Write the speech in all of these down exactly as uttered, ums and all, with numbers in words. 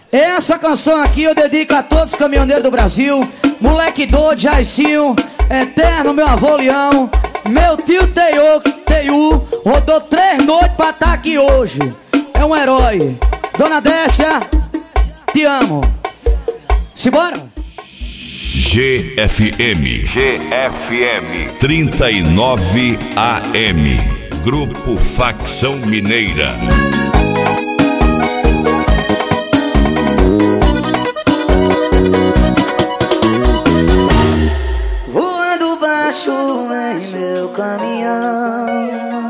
Essa canção aqui eu dedico a todos os caminhoneiros do Brasil. Moleque doido, Jaicinho, Eterno, meu avô Leão, meu tio Teiu, Teiu, rodou três noites pra estar aqui hoje. É um herói. Dona Décia, te amo. Simbora? G F M. G F M. trinta e nove A M. Grupo Facção Mineira. Voando baixo em meu caminhão,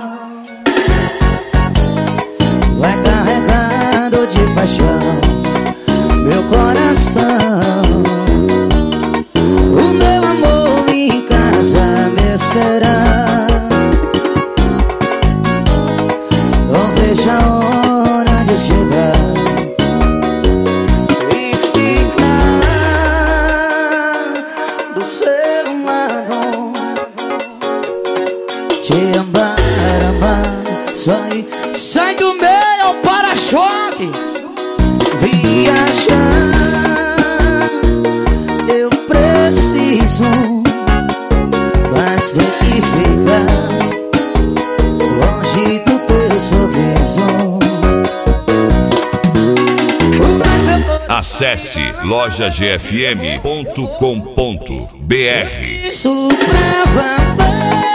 vai carregado de paixão meu coração. O meu amor em casa me esperar, não vejo a hora de chegar e ficar do seu lado, te amar, amar, sai, sai do meu para-choque, viajar. Eu preciso, mas tem que ficar longe do teu sorriso. Acesse loja g f m ponto com ponto b r. Isso pra valer,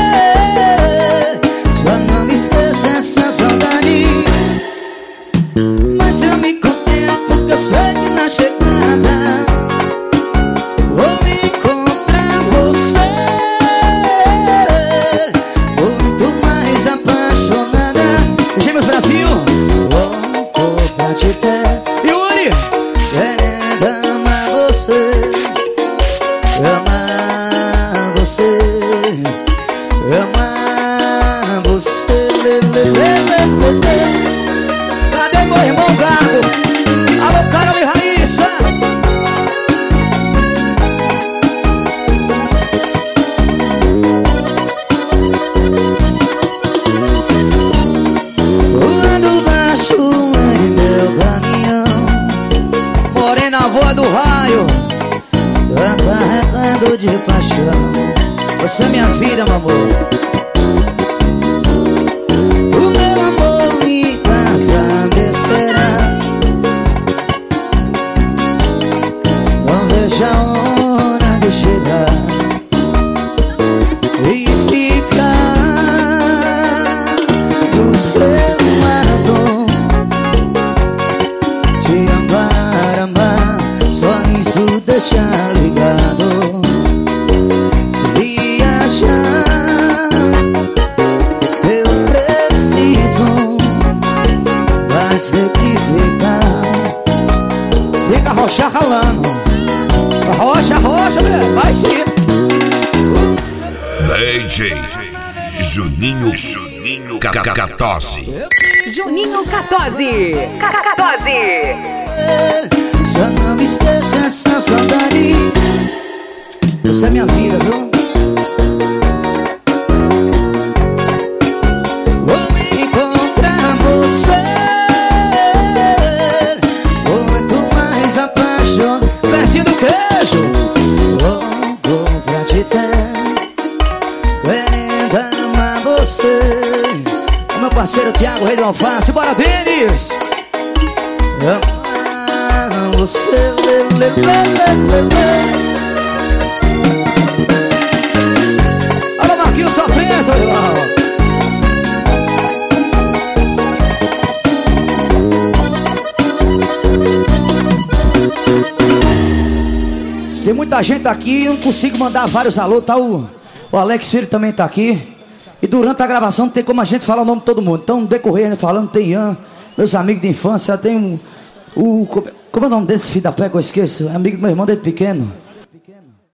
só não me esqueça essa saudade. Mas eu me contento porque eu sei que na chegada vou encontrar você muito mais apaixonada. Gêmeos Brasil, vou pra te ter. Yuri, querendo amar você, amar você, amar você. Cadê meu irmão Gago? Alô, Carol e Raíssa. Voando baixo em meu caminhão, morena boa do raio, tá carregando de paixão. Você é minha vida, meu amor. O meu amor em casa me esperar, não vejo a hora de chegar e ficar do seu lado, te amar, amar, só isso deixar ligado, viajar. Eu preciso, mas tem que ficar, fica rocha ralando, rocha, rocha, vai sim. D J Juninho Juninho Catose. Juninho Catose. Catose. Só não me esqueça essa saudade. Você é minha vida, viu? Vou encontrar você muito mais apaixonado. Pertinho do queijo, vou pra te ter, querendo amar você. O meu parceiro Thiago, rei do alface. Bora, Denis! Amar você, lê, lê, lê, lê, lê. Alô, Marquinhos, sofrência, meu irmão. Tem muita gente aqui, eu não consigo mandar vários alô, tá? O, o Alex Filho também tá aqui. E durante a gravação não tem como a gente falar o nome de todo mundo. Então, no decorrer, a gente falando, tem Ian, meus amigos de infância, tem um, o... Como é o nome desse filho da pé que eu esqueço? É amigo do meu irmão desde pequeno.